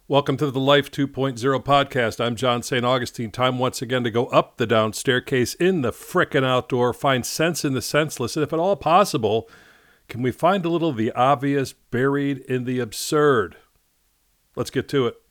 Welcome to the Life 2.0 podcast. I'm John St. Augustine. Time once again to go up the down staircase in the frickin' outdoor, find sense in the senseless, and if at all possible, can we find a little of the obvious buried in the absurd? Let's get to it.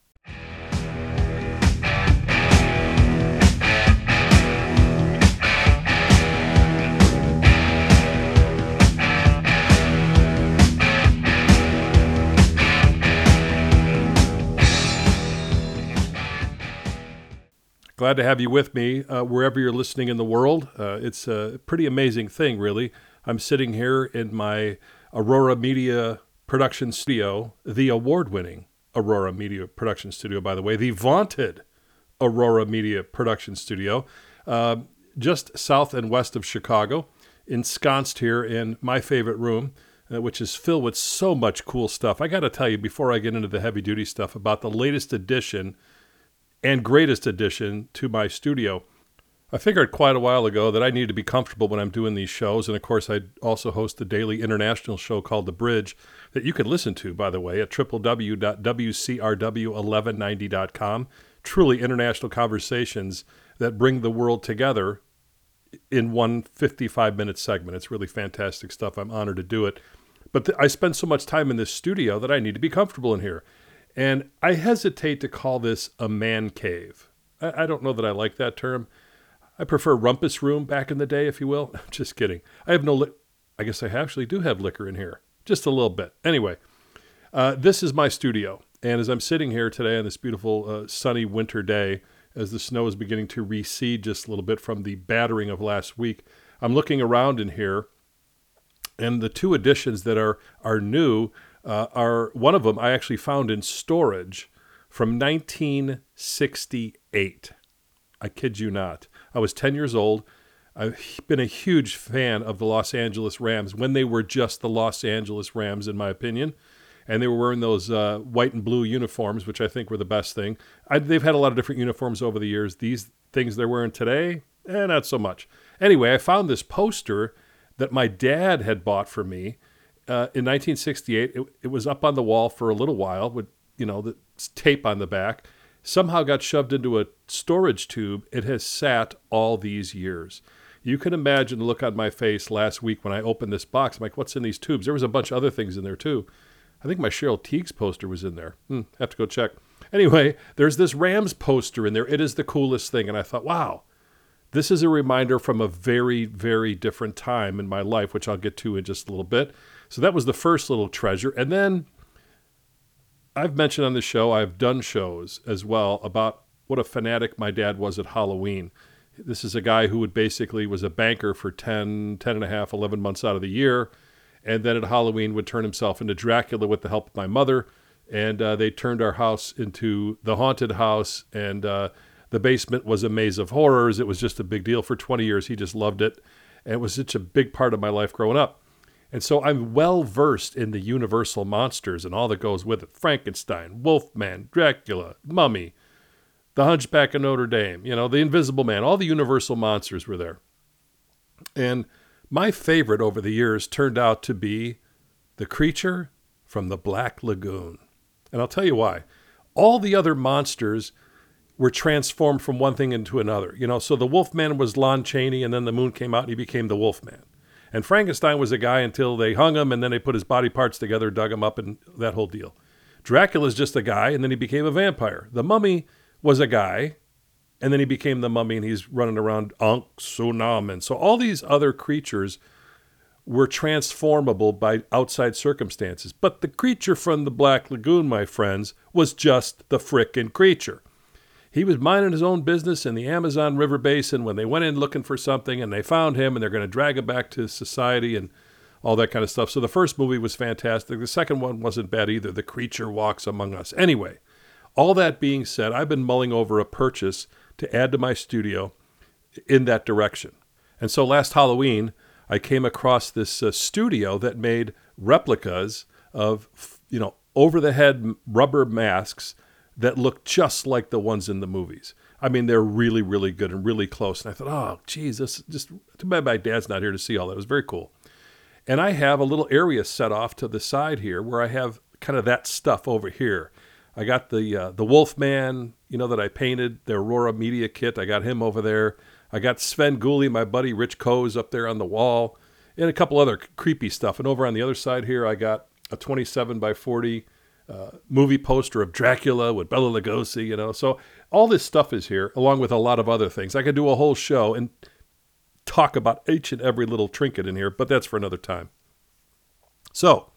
Glad to have you with me wherever you're listening in the world. It's a pretty amazing thing, really. I'm sitting here in my Aurora Media production studio, the award-winning Aurora Media production studio, by the way, the vaunted Aurora Media production studio, just south and west of Chicago, ensconced here in my favorite room, which is filled with so much cool stuff. I got to tell you, before I get into the heavy-duty stuff, about the latest addition and greatest addition to my studio. I figured quite a while ago that I need to be comfortable when I'm doing these shows, and of course I also host a daily international show called The Bridge that you can listen to, by the way, at www.wcrw1190.com. Truly international conversations that bring the world together in one 55-minute segment. It's really fantastic stuff. I'm honored to do it. But I spend so much time in this studio that I need to be comfortable in here. And I hesitate to call this a man cave. I don't know that I like that term. I prefer rumpus room back in the day, if you will. Just kidding. I have I guess I actually do have liquor in here. Just a little bit. Anyway, this is my studio. And as I'm sitting here today on this beautiful sunny winter day, as the snow is beginning to recede just a little bit from the battering of last week, I'm looking around in here. And the two additions that are new are one of them I actually found in storage from 1968. I kid you not. I was 10 years old. I've been a huge fan of the Los Angeles Rams when they were just the Los Angeles Rams, in my opinion. And they were wearing those white and blue uniforms, which I think were the best thing. They've had a lot of different uniforms over the years. These things they're wearing today, not so much. Anyway, I found this poster that my dad had bought for me in 1968. It was up on the wall for a little while with, the tape on the back. Somehow got shoved into a storage tube. It has sat all these years. You can imagine the look on my face last week when I opened this box. I'm like, what's in these tubes? There was a bunch of other things in there too. I think my Cheryl Tiegs poster was in there. Have to go check. Anyway, there's this Rams poster in there. It is the coolest thing. And I thought, wow, this is a reminder from a very, very different time in my life, which I'll get to in just a little bit. So that was the first little treasure. And then I've mentioned on the show, I've done shows as well about what a fanatic my dad was at Halloween. This is a guy who was a banker for 10 and a half, 11 months out of the year. And then at Halloween would turn himself into Dracula with the help of my mother. And they turned our house into the haunted house. And the basement was a maze of horrors. It was just a big deal for 20 years. He just loved it. And it was such a big part of my life growing up. And so I'm well-versed in the universal monsters and all that goes with it. Frankenstein, Wolfman, Dracula, Mummy, the Hunchback of Notre Dame, the Invisible Man. All the universal monsters were there. And my favorite over the years turned out to be the creature from the Black Lagoon. And I'll tell you why. All the other monsters were transformed from one thing into another. So the Wolfman was Lon Chaney, and then the moon came out and he became the Wolfman. And Frankenstein was a guy until they hung him, and then they put his body parts together, dug him up, and that whole deal. Dracula's just a guy, and then he became a vampire. The Mummy was a guy, and then he became the Mummy, and he's running around Ankh-Sunam. And so all these other creatures were transformable by outside circumstances. But the creature from the Black Lagoon, my friends, was just the frickin' creature. He was minding his own business in the Amazon River Basin when they went in looking for something, and they found him, and they're going to drag him back to society and all that kind of stuff. So the first movie was fantastic. The second one wasn't bad either. The Creature Walks Among Us. Anyway, all that being said, I've been mulling over a purchase to add to my studio in that direction. And so last Halloween, I came across this studio that made replicas of, over-the-head rubber masks that look just like the ones in the movies. I mean, they're really, really good and really close. And I thought, oh, geez, this just too bad my dad's not here to see all that. It was very cool. And I have a little area set off to the side here where I have kind of that stuff over here. I got the Wolfman, that I painted, the Aurora Media kit. I got him over there. I got Sven Gulli, my buddy Rich Coe's up there on the wall, and a couple other creepy stuff. And over on the other side here, I got a 27 by 40 movie poster of Dracula with Bela Lugosi, So all this stuff is here, along with a lot of other things. I could do a whole show and talk about each and every little trinket in here, but that's for another time. So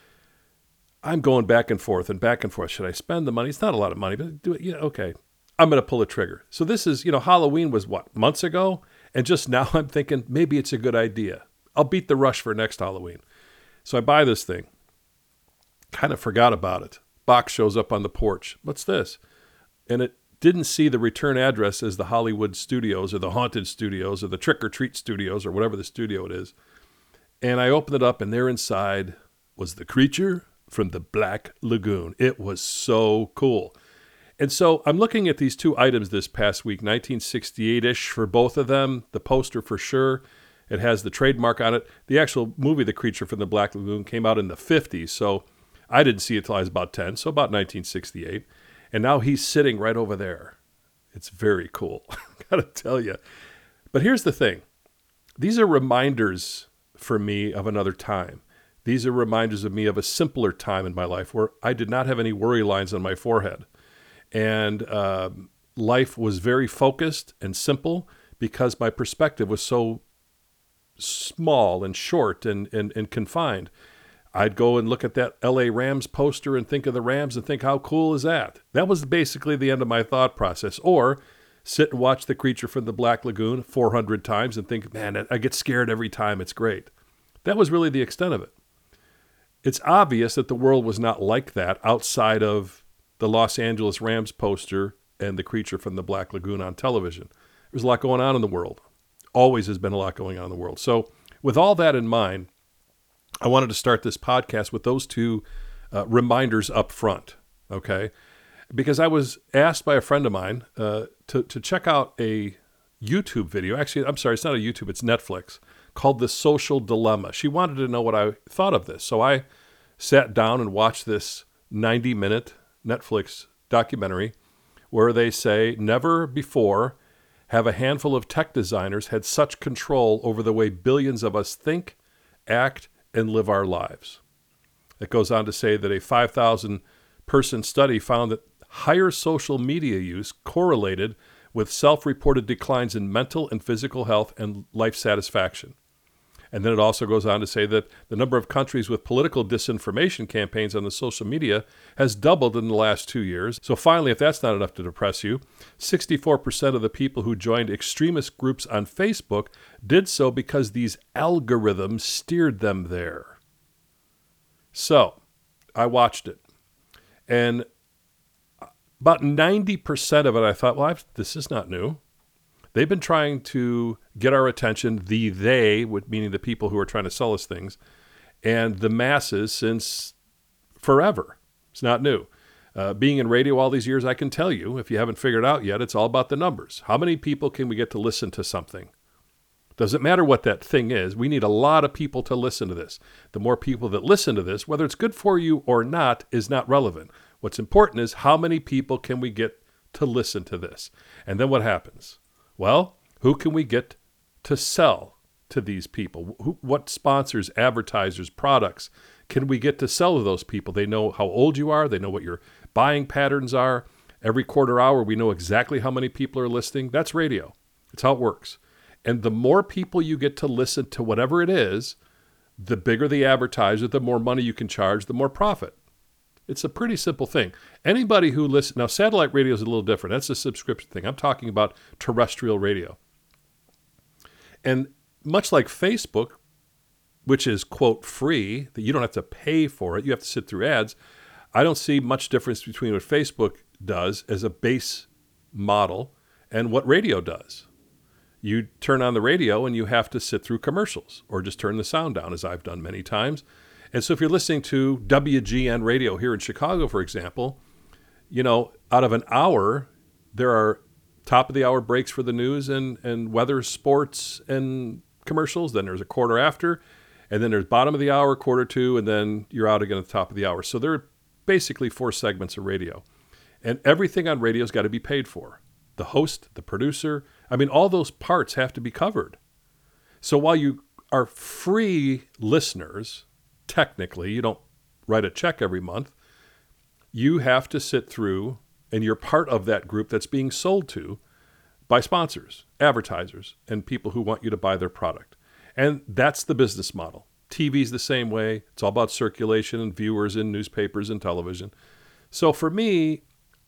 I'm going back and forth and back and forth. Should I spend the money? It's not a lot of money, but do it. Okay. I'm going to pull a trigger. So this is, Halloween was what, months ago? And just now I'm thinking maybe it's a good idea. I'll beat the rush for next Halloween. So I buy this thing. Kind of forgot about it. Box shows up on the porch. What's this? And it didn't see the return address as the Hollywood Studios or the Haunted Studios or the Trick or Treat Studios or whatever the studio it is. And I opened it up, and there inside was the creature from the Black Lagoon. It was so cool. And so I'm looking at these two items this past week, 1968-ish for both of them, the poster for sure. It has the trademark on it. The actual movie, The Creature from the Black Lagoon, came out in the 50s, so I didn't see it till I was about 10, so about 1968. And now he's sitting right over there. It's very cool, gotta tell you. But here's the thing. These are reminders for me of another time. These are reminders of me of a simpler time in my life where I did not have any worry lines on my forehead. And life was very focused and simple because my perspective was so small and short and confined. I'd go and look at that LA Rams poster and think of the Rams and think, how cool is that? That was basically the end of my thought process. Or sit and watch The Creature from the Black Lagoon 400 times and think, man, I get scared every time. It's great. That was really the extent of it. It's obvious that the world was not like that outside of the Los Angeles Rams poster and The Creature from the Black Lagoon on television. There's a lot going on in the world. Always has been a lot going on in the world. So with all that in mind, I wanted to start this podcast with those two reminders up front, okay? Because I was asked by a friend of mine to check out a YouTube video. Actually, I'm sorry, it's not a YouTube, it's Netflix, called The Social Dilemma. She wanted to know what I thought of this. So I sat down and watched this 90-minute Netflix documentary where they say, never before have a handful of tech designers had such control over the way billions of us think, act, and live our lives. It goes on to say that a 5,000-person study found that higher social media use correlated with self-reported declines in mental and physical health and life satisfaction. And then it also goes on to say that the number of countries with political disinformation campaigns on the social media has doubled in the last 2 years. So finally, if that's not enough to depress you, 64% of the people who joined extremist groups on Facebook did so because these algorithms steered them there. So I watched it. And about 90% of it, I thought, well, this is not new. They've been trying to get our attention, they, meaning the people who are trying to sell us things, and the masses since forever. It's not new. Being in radio all these years, I can tell you, if you haven't figured out yet, it's all about the numbers. How many people can we get to listen to something? Doesn't matter what that thing is. We need a lot of people to listen to this. The more people that listen to this, whether it's good for you or not, is not relevant. What's important is how many people can we get to listen to this? And then what happens? Well, who can we get to sell to these people? What sponsors, advertisers, products can we get to sell to those people? They know how old you are. They know what your buying patterns are. Every quarter hour, we know exactly how many people are listening. That's radio. It's how it works. And the more people you get to listen to whatever it is, the bigger the advertiser, the more money you can charge, the more profit. It's a pretty simple thing. Anybody who listens, now satellite radio is a little different. That's a subscription thing. I'm talking about terrestrial radio. And much like Facebook, which is, quote, free, that you don't have to pay for it, you have to sit through ads, I don't see much difference between what Facebook does as a base model and what radio does. You turn on the radio and you have to sit through commercials or just turn the sound down, as I've done many times. And so if you're listening to WGN radio here in Chicago, for example, out of an hour, there are top of the hour breaks for the news and weather, sports, and commercials. Then there's a quarter after, and then there's bottom of the hour, quarter to, and then you're out again at the top of the hour. So there are basically 4 segments of radio. And everything on radio's got to be paid for. The host, the producer, I mean, all those parts have to be covered. So while you are free listeners, technically, you don't write a check every month, you have to sit through, and you're part of that group that's being sold to by sponsors, advertisers, and people who want you to buy their product. And that's the business model. TV's the same way. It's all about circulation and viewers in newspapers and television. So for me,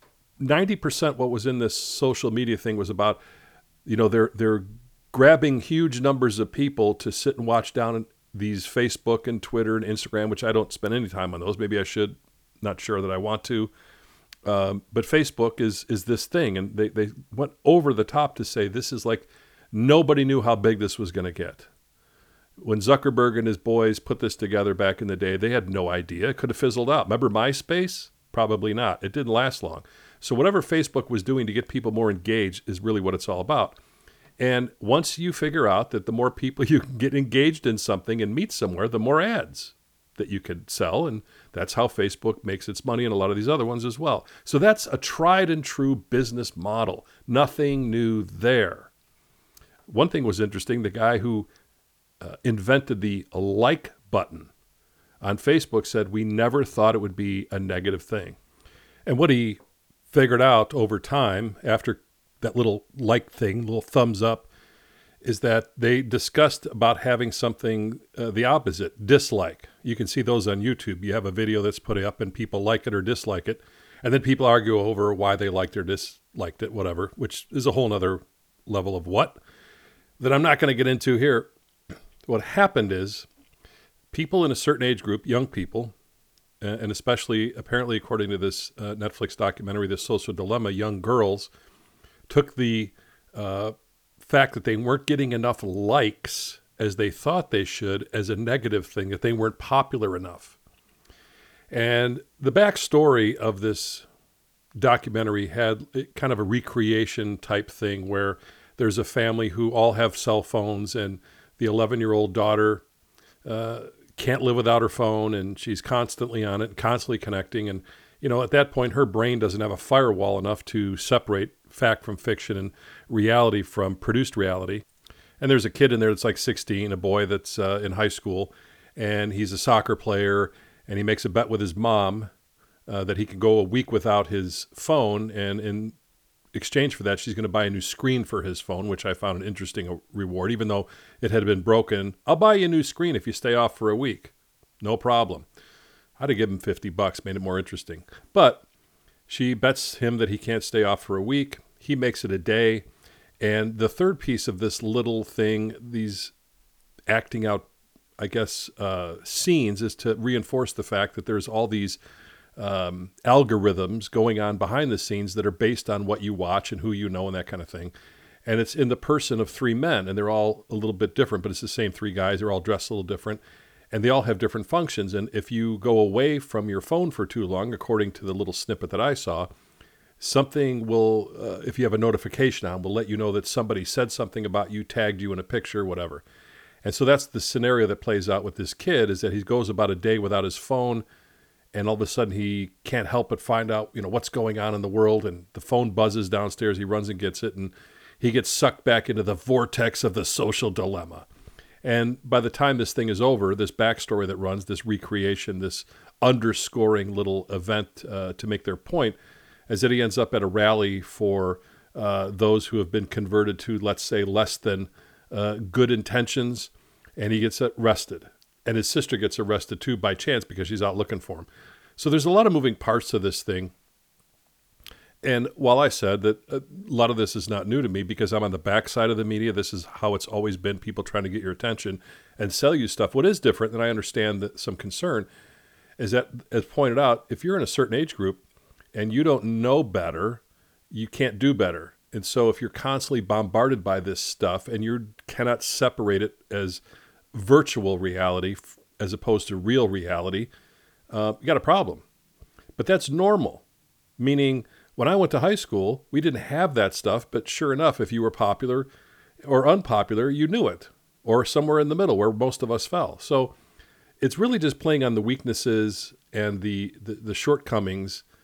90% what was in this social media thing was about, they're grabbing huge numbers of people to sit and watch down these Facebook and Twitter and Instagram, which I don't spend any time on those. Maybe I should, not sure that I want to. But Facebook is this thing, and they went over the top to say this is like nobody knew how big this was going to get. When Zuckerberg and his boys put this together back in the day, they had no idea. It could have fizzled out. Remember MySpace? Probably not. It didn't last long. So whatever Facebook was doing to get people more engaged is really what it's all about. And once you figure out that the more people you can get engaged in something and meet somewhere, the more ads that you could sell. And that's how Facebook makes its money, and a lot of these other ones as well. So that's a tried and true business model. Nothing new there. One thing was interesting. The guy who invented the like button on Facebook said, we never thought it would be a negative thing. And what he figured out over time after that little like thing, little thumbs up, is that they discussed about having something the opposite, dislike. You can see those on YouTube. You have a video that's put up and people like it or dislike it. And then people argue over why they liked or disliked it, whatever, which is a whole nother level of what that I'm not going to get into here. What happened is people in a certain age group, young people, and especially apparently according to this Netflix documentary, The Social Dilemma, young girls took the fact that they weren't getting enough likes as they thought they should as a negative thing, that they weren't popular enough. And the backstory of this documentary had kind of a recreation type thing where there's a family who all have cell phones, and the 11-year-old daughter can't live without her phone, and she's constantly on it, constantly connecting. And, at that point, her brain doesn't have a firewall enough to separate fact from fiction and reality from produced reality. And there's a kid in there that's like 16, a boy that's in high school, and he's a soccer player, and he makes a bet with his mom that he can go a week without his phone, and in exchange for that, she's going to buy a new screen for his phone, which I found an interesting reward. Even though it had been broken, I'll buy you a new screen if you stay off for a week. No problem. I'd have given him $50, made it more interesting. But she bets him that he can't stay off for a week. He makes it a day. And the third piece of this little thing, these acting out, I guess, scenes, is to reinforce the fact that there's all these algorithms going on behind the scenes that are based on what you watch and who you know and that kind of thing. And it's in the person of three men, and they're all a little bit different, but it's the same three guys. They're all dressed a little different, and they all have different functions. And if you go away from your phone for too long, according to the little snippet that I saw, something will, if you have a notification on, will let you know that somebody said something about you, tagged you in a picture, whatever. And so that's the scenario that plays out with this kid, is that he goes about a day without his phone, and all of a sudden he can't help but find out, what's going on in the world, and the phone buzzes downstairs. He runs and gets it, and he gets sucked back into the vortex of the social dilemma. And by the time this thing is over, this backstory that runs, this recreation, this underscoring little event to make their point, is that he ends up at a rally for those who have been converted to, let's say, less than good intentions, and he gets arrested. And his sister gets arrested too by chance because she's out looking for him. So there's a lot of moving parts to this thing. And while I said that a lot of this is not new to me because I'm on the backside of the media, this is how it's always been, people trying to get your attention and sell you stuff. What is different, and I understand that some concern, is that, as pointed out, if you're in a certain age group and you don't know better, you can't do better. And so if you're constantly bombarded by this stuff and you cannot separate it as virtual reality as opposed to real reality, you got a problem. But that's normal, meaning when I went to high school, we didn't have that stuff, but sure enough, if you were popular or unpopular, you knew it, or somewhere in the middle where most of us fell. So it's really just playing on the weaknesses and the shortcomings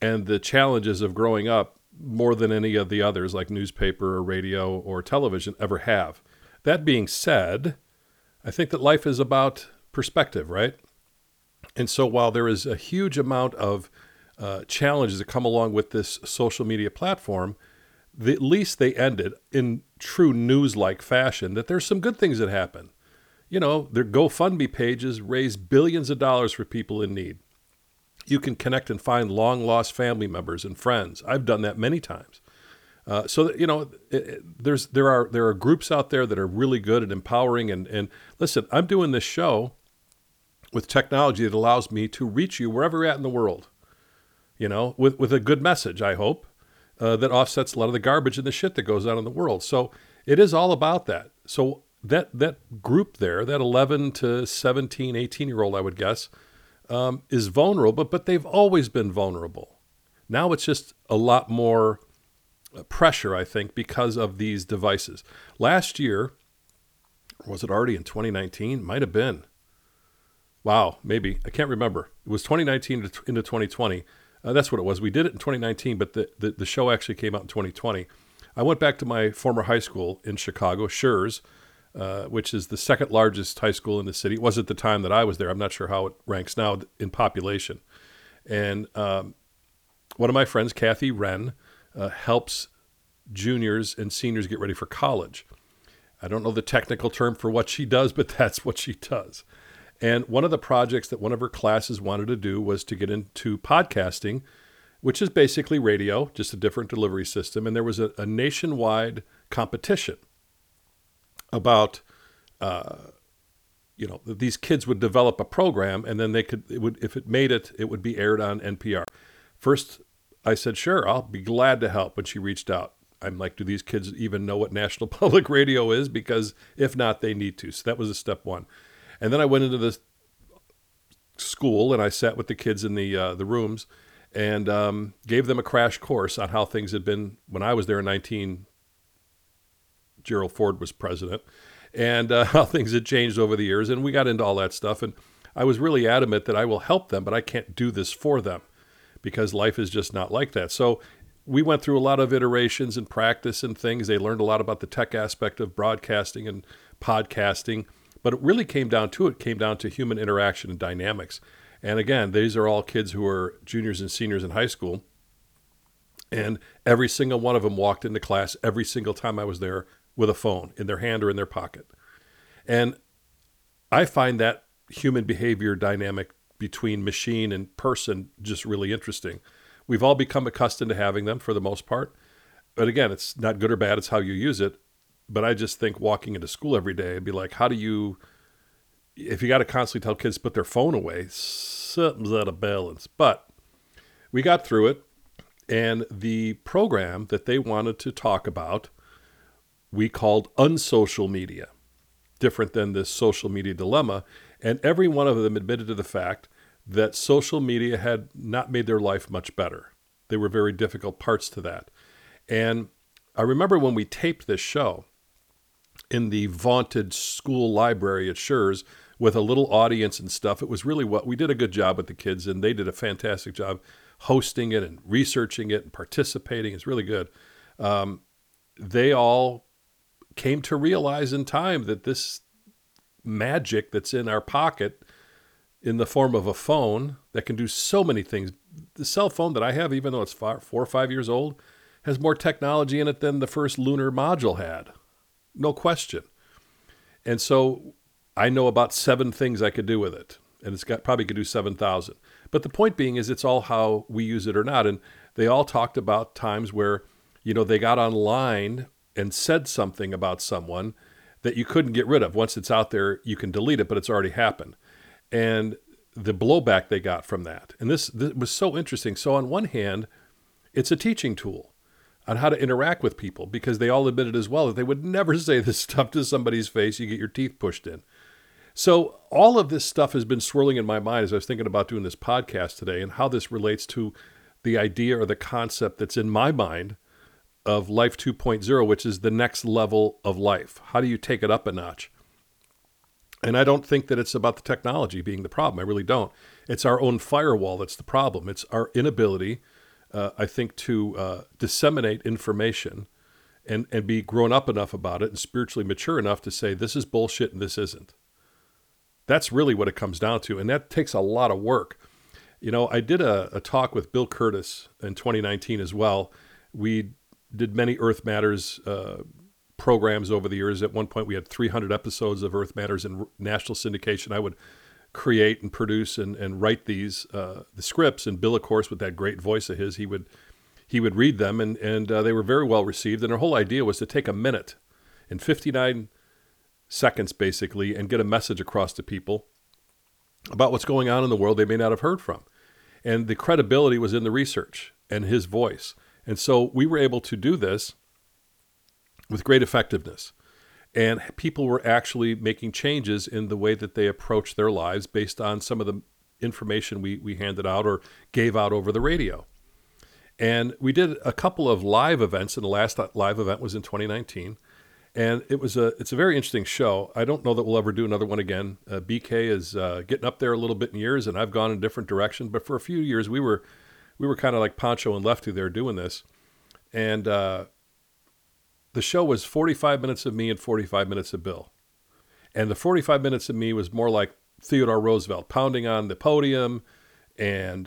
and the challenges of growing up more than any of the others like newspaper or radio or television ever have. That being said, I think that life is about perspective, right? And so while there is a huge amount of challenges that come along with this social media platform, at least they ended in true news-like fashion that there's some good things that happen. You know, their GoFundMe pages raise billions of dollars for people in need. You can connect and find long-lost family members and friends. I've done that many times. So that, you know, there are groups out there that are really good at empowering. And listen, I'm doing this show with technology that allows me to reach you wherever you're at in the world. You know, with a good message, I hope, that offsets a lot of the garbage and the shit that goes on in the world. So it is all about that. So that group there, that 11 to 17, 18-year-old, I would guess, is vulnerable, but they've always been vulnerable. Now it's just a lot more pressure, I think, because of these devices. Last year, or was it already in 2019? Might have been. Wow, maybe. I can't remember. It was 2019 into 2020. That's what it was. We did it in 2019, but the show actually came out in 2020. I went back to my former high school in Chicago, Schurz, which is the second largest high school in the city. It was at the time that I was there. I'm not sure how it ranks now in population. And one of my friends, Kathy Wren, helps juniors and seniors get ready for college. I don't know the technical term for what she does, but that's what she does. And one of the projects that one of her classes wanted to do was to get into podcasting, which is basically radio, just a different delivery system. And there was a nationwide competition about, these kids would develop a program, and then if it made it, it would be aired on NPR. First, I said, sure, I'll be glad to help. When she reached out, I'm like, do these kids even know what National Public Radio is? Because if not, they need to. So that was a step one. And then I went into this school and I sat with the kids in the rooms and gave them a crash course on how things had been when I was there in Gerald Ford was president, and how things had changed over the years. And we got into all that stuff. And I was really adamant that I will help them, but I can't do this for them because life is just not like that. So we went through a lot of iterations and practice and things. They learned a lot about the tech aspect of broadcasting and podcasting. But it really came down to human interaction and dynamics. And again, these are all kids who are juniors and seniors in high school. And every single one of them walked into class every single time I was there with a phone in their hand or in their pocket. And I find that human behavior dynamic between machine and person just really interesting. We've all become accustomed to having them for the most part. But again, it's not good or bad. It's how you use it. But I just think walking into school every day, it'd be like, if you got to constantly tell kids to put their phone away, something's out of balance. But we got through it. And the program that they wanted to talk about, we called Unsocial Media, different than this social media dilemma. And every one of them admitted to the fact that social media had not made their life much better. There were very difficult parts to that. And I remember when we taped this show in the vaunted school library at Schurz with a little audience and stuff, it was really we did a good job with the kids, and they did a fantastic job hosting it and researching it and participating. It's really good. They all came to realize in time that this magic that's in our pocket in the form of a phone that can do so many things. The cell phone that I have, even though it's 4 or 5 years old, has more technology in it than the first lunar module had. No question. And so I know about 7 things I could do with it. And probably could do 7,000. But the point being is it's all how we use it or not. And they all talked about times where, they got online and said something about someone that you couldn't get rid of. Once it's out there, you can delete it, but it's already happened. And the blowback they got from that. And this was so interesting. So on one hand, it's a teaching tool on how to interact with people, because they all admitted as well that they would never say this stuff to somebody's face. You get your teeth pushed in. So all of this stuff has been swirling in my mind as I was thinking about doing this podcast today, and how this relates to the idea or the concept that's in my mind of Life 2.0, which is the next level of life. How do you take it up a notch? And I don't think that it's about the technology being the problem. I really don't. It's our own firewall that's the problem. It's our inability I think, to disseminate information and be grown up enough about it and spiritually mature enough to say, this is bullshit and this isn't. That's really what it comes down to. And that takes a lot of work. You know, I did a talk with Bill Curtis in 2019 as well. We did many Earth Matters programs over the years. At one point, we had 300 episodes of Earth Matters in national syndication. I would create and produce and write these the scripts. And Bill, of course, with that great voice of his, he would read them, and they were very well received. And our whole idea was to take a minute and 59 seconds, basically, and get a message across to people about what's going on in the world they may not have heard from. And the credibility was in the research and his voice. And so we were able to do this with great effectiveness. And people were actually making changes in the way that they approach their lives based on some of the information we handed out or gave out over the radio. And we did a couple of live events, and the last live event was in 2019. And it's a very interesting show. I don't know that we'll ever do another one again. BK is getting up there a little bit in years, and I've gone in a different direction. But for a few years, we were kind of like Pancho and Lefty there doing this. And the show was 45 minutes of me and 45 minutes of Bill. And the 45 minutes of me was more like Theodore Roosevelt, pounding on the podium. And,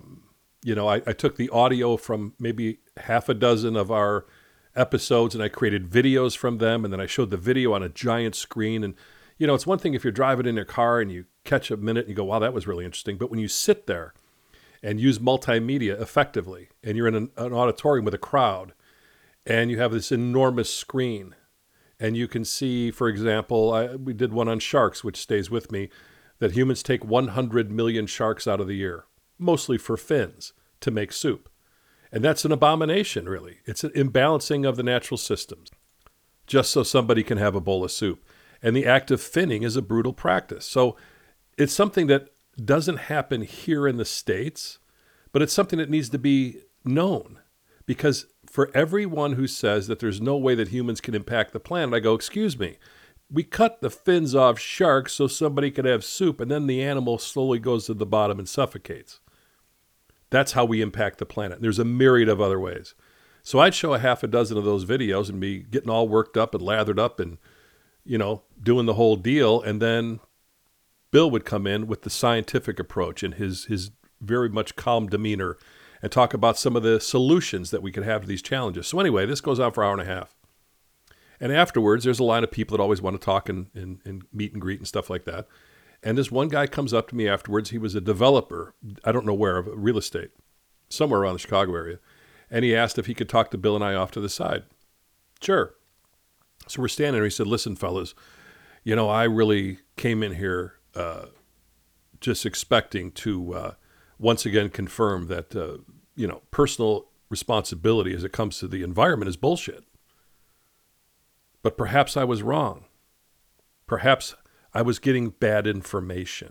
I took the audio from maybe half a dozen of our episodes, and I created videos from them, and then I showed the video on a giant screen. And, it's one thing if you're driving in your car and you catch a minute and you go, wow, that was really interesting. But when you sit there and use multimedia effectively, and you're in an auditorium with a crowd, and you have this enormous screen, and you can see, for example, we did one on sharks, which stays with me, that humans take 100 million sharks out of the year, mostly for fins, to make soup. And that's an abomination, really. It's an imbalancing of the natural systems, just so somebody can have a bowl of soup. And the act of finning is a brutal practice. So it's something that doesn't happen here in the States, but it's something that needs to be known. Because for everyone who says that there's no way that humans can impact the planet, I go, excuse me, we cut the fins off sharks so somebody could have soup, and then the animal slowly goes to the bottom and suffocates. That's how we impact the planet. There's a myriad of other ways. So I'd show a half a dozen of those videos and be getting all worked up and lathered up and, doing the whole deal. And then Bill would come in with the scientific approach and his very much calm demeanor and talk about some of the solutions that we could have to these challenges. So anyway, this goes on for an hour and a half. And afterwards, there's a line of people that always want to talk and meet and greet and stuff like that. And this one guy comes up to me afterwards. He was a developer, I don't know where, of real estate, somewhere around the Chicago area. And he asked if he could talk to Bill and I off to the side. Sure. So we're standing there. He said, listen, fellas, I really came in here just expecting to once again confirm that, personal responsibility as it comes to the environment is bullshit. But perhaps I was wrong. Perhaps I was getting bad information.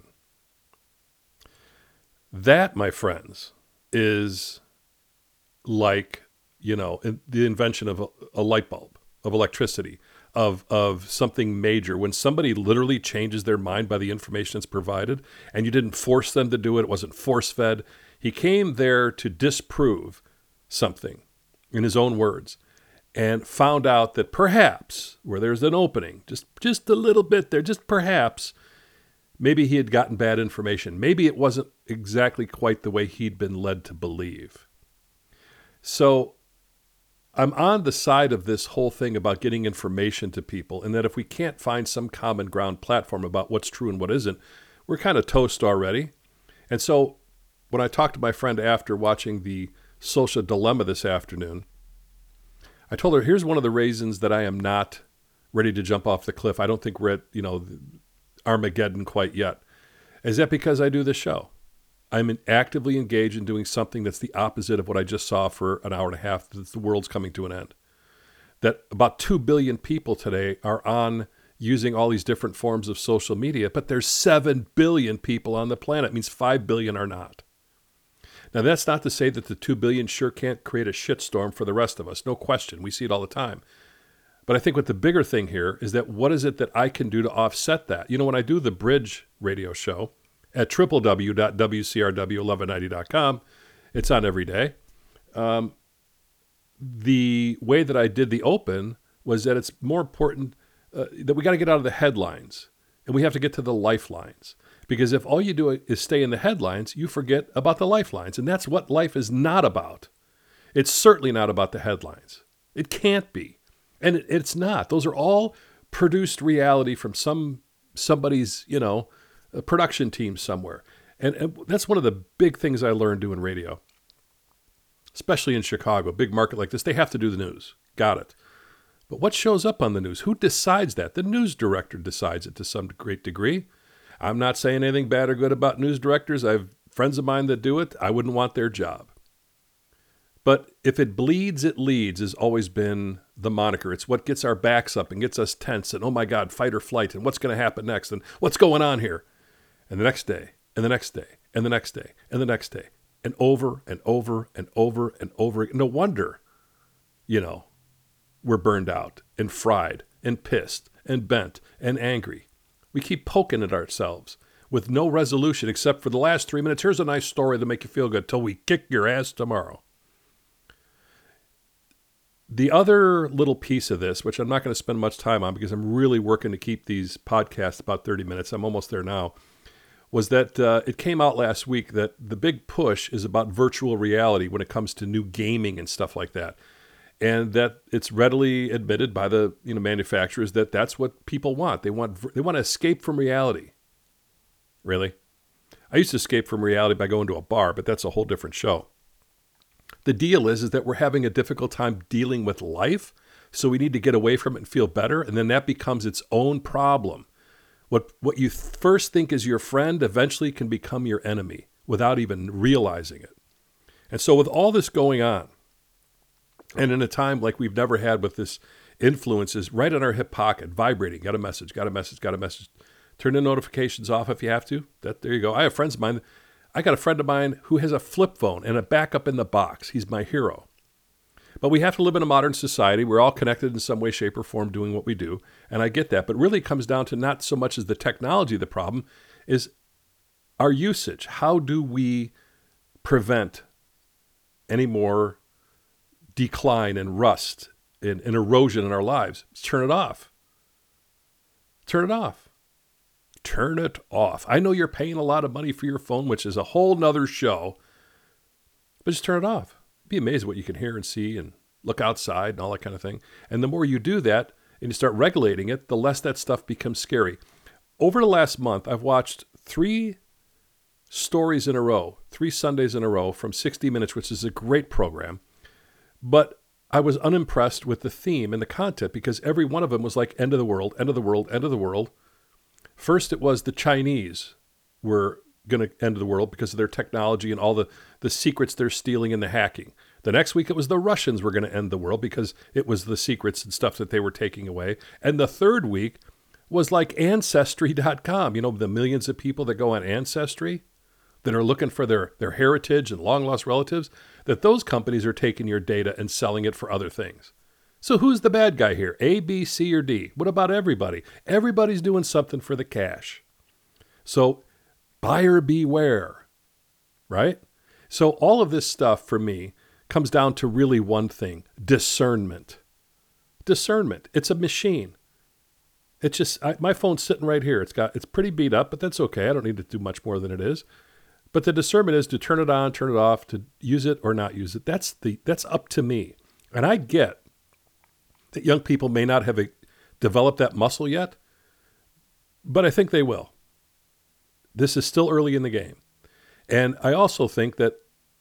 That, my friends, is like, the invention of a light bulb, of electricity, of something major. When somebody literally changes their mind by the information that's provided, and you didn't force them to do it, it wasn't force-fed. He came there to disprove something, in his own words, and found out that perhaps, where there's an opening, just a little bit there, just perhaps, maybe he had gotten bad information. Maybe it wasn't exactly quite the way he'd been led to believe. So I'm on the side of this whole thing about getting information to people, and that if we can't find some common ground platform about what's true and what isn't, we're kind of toast already. And so when I talked to my friend after watching the Social Dilemma this afternoon, I told her, here's one of the reasons that I am not ready to jump off the cliff. I don't think we're at, Armageddon quite yet. Is that because I do this show? I'm actively engaged in doing something that's the opposite of what I just saw for an hour and a half, that the world's coming to an end. That about 2 billion people today are on using all these different forms of social media, but there's 7 billion people on the planet. It means 5 billion are not. Now, that's not to say that the 2 billion sure can't create a shitstorm for the rest of us. No question. We see it all the time. But I think what the bigger thing here is that what is it that I can do to offset that? When I do the Bridge radio show at www.wcrw1190.com, it's on every day. the way that I did the open was that it's more important that we got to get out of the headlines and we have to get to the lifelines. Because if all you do is stay in the headlines, you forget about the lifelines. And that's what life is not about. It's certainly not about the headlines. It can't be. And it's not. Those are all produced reality from somebody's, a production team somewhere. And that's one of the big things I learned doing radio, especially in Chicago, a big market like this. They have to do the news. Got it. But what shows up on the news? Who decides that? The news director decides it to some great degree. I'm not saying anything bad or good about news directors. I have friends of mine that do it. I wouldn't want their job. But if it bleeds, it leads has always been the moniker. It's what gets our backs up and gets us tense and, oh my God, fight or flight, and what's going to happen next and what's going on here. And the next day, and the next day, and the next day, and the next day, and over and over and over and over. No wonder, we're burned out and fried and pissed and bent and angry. We keep poking at ourselves with no resolution except for the last 3 minutes. Here's a nice story to make you feel good till we kick your ass tomorrow. The other little piece of this, which I'm not going to spend much time on because I'm really working to keep these podcasts about 30 minutes. I'm almost there now. Was that it came out last week that the big push is about virtual reality when it comes to new gaming and stuff like that. And that it's readily admitted by the manufacturers that that's what people want. They want to escape from reality. Really? I used to escape from reality by going to a bar, but that's a whole different show. The deal is that we're having a difficult time dealing with life, so we need to get away from it and feel better, and then that becomes its own problem. What you first think is your friend eventually can become your enemy without even realizing it. And so with all this going on, and in a time like we've never had with this influences right in our hip pocket, vibrating, got a message. Turn the notifications off if you have to. There you go. I have friends of mine. I got a friend of mine who has a flip phone and a backup in the box. He's my hero. But we have to live in a modern society. We're all connected in some way, shape, or form doing what we do. And I get that. But really it comes down to not so much as the technology. The problem is our usage. How do we prevent any more decline and rust and erosion in our lives? Turn it off. Turn it off. Turn it off. I know you're paying a lot of money for your phone, which is a whole nother show, but just turn it off. Be amazed what you can hear and see and look outside and all that kind of thing. And the more you do that and you start regulating it, the less that stuff becomes scary. Over the last month, I've watched 3 stories in a row, 3 Sundays in a row from 60 Minutes, which is a great program. But I was unimpressed with the theme and the content because every one of them was like end of the world, end of the world, end of the world. First, it was the Chinese were going to end the world because of their technology and all the secrets they're stealing and the hacking. The next week, it was the Russians were going to end the world because it was the secrets and stuff that they were taking away. And the third week was like Ancestry.com. The millions of people that go on Ancestry that are looking for their heritage and long-lost relatives, that those companies are taking your data and selling it for other things. So who's the bad guy here? A, B, C, or D? What about everybody? Everybody's doing something for the cash. So buyer beware, right? So all of this stuff for me comes down to really one thing, discernment. Discernment. It's a machine. It's just, my phone's sitting right here. It's pretty beat up, but that's okay. I don't need to do much more than it is. But the discernment is to turn it on, turn it off, to use it or not use it. That's up to me. And I get that young people may not have developed that muscle yet, but I think they will. This is still early in the game. And I also think that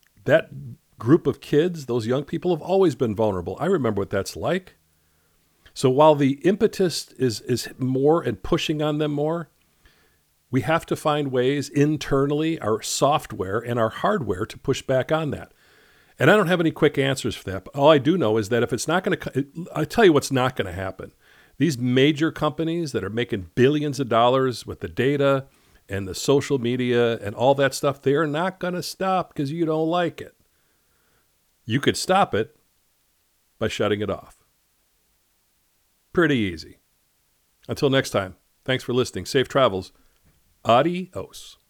group of kids, those young people, have always been vulnerable. I remember what that's like. So while the impetus is more and pushing on them more, we have to find ways internally, our software and our hardware, to push back on that. And I don't have any quick answers for that. But all I do know is that if it's not going to, I tell you what's not going to happen. These major companies that are making billions of dollars with the data and the social media and all that stuff, they're not going to stop because you don't like it. You could stop it by shutting it off. Pretty easy. Until next time, thanks for listening. Safe travels. Adios.